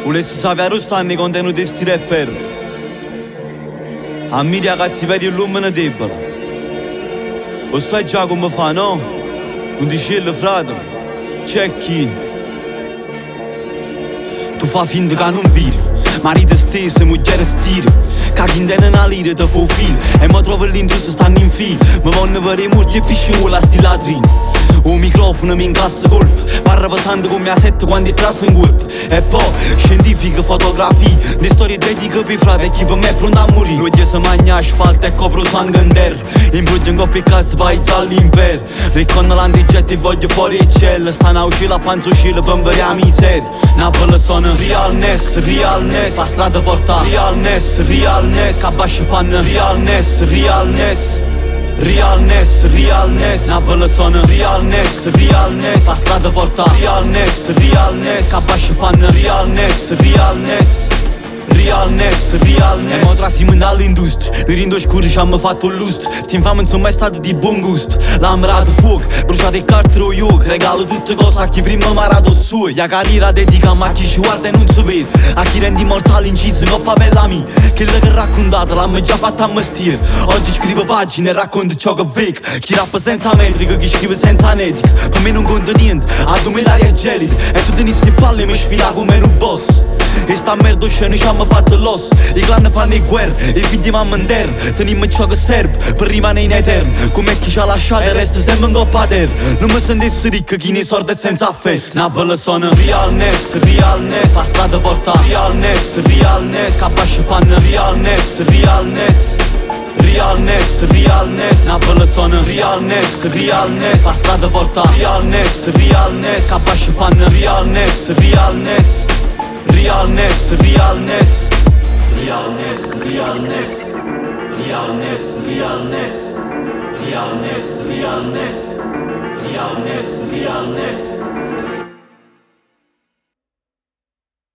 Volessi sapere stanno i contenuti di sti rapper. Ammiria cattiveria e l'uomo debole. Lo sai già come fa, no? Tu dici frate, c'è chi? Tu fa finta che non viri, marito stesso, moglie stire. Che chi intende una lira te fa filo. E mi trovo l'intruso stanno in filo. Mi vanno per i morti e piscino la sti ladrini. Un microfono mi incassa colpo, parla pesante come a sette quando è traso in corpo. E poi scientifiche fotografie, di storie dediche per i frati e chi per me è pronto a morire. Noi si mangia asfalto e copro sangue in terra. In progetto in coppia e casa paese all'impero. Ricordo l'antigetto e voglio fuori il cielo. Stanno a uscire a panzo uscire per vedere la miseria. Napoli sono realness, realness. La strada porta realness, realness. Cabasci fanno realness, realness. Realness, realness. Napoli sono realness, realness. La strada porta realness, realness. Cabasci fanno realness, realness. Realness, realness. E mo trasimo dall'industria. Lui rindo scuro ci hanno fatto il lustro. Sti infami non sono mai stati di buon gusto. L'amarato fuoco, bruciate il cartero io. Regalo tutte cose a chi prima mi ha rato su. La carriera dedica a chi ci guarda e non si vede. A chi rende immortale inciso con papella mia. Quella che raccontate l'hanno già fatta a mestiere. Oggi scrivo pagine e racconto ciò che vedo. Chi rappa senza metrica, chi scrive senza anetica. Per me non conta niente, a tu me l'aria gelida. E tu tenissi in palle e mi sfida come un boss. E sta merda scena ci hanno fatto l'osso. I clan fanno le guerre, i figli mamma in terra. Teniamo ciò che serve per rimanere in eterno. Come chi ci ha lasciato e resta sempre in coppa a terra. Non mi sentissi ricco chi ne sorda e senza affetto. Napoli sono realness, realness. La strada porta realness, realness. Cabasci fanno realness, realness. Realness, realness. Napoli sono realness, realness. La strada porta realness, realness. Cabasci fanno realness, realness. Realness, realness. Realness, realness. Realness, realness. Realness, realness. Realness, realness.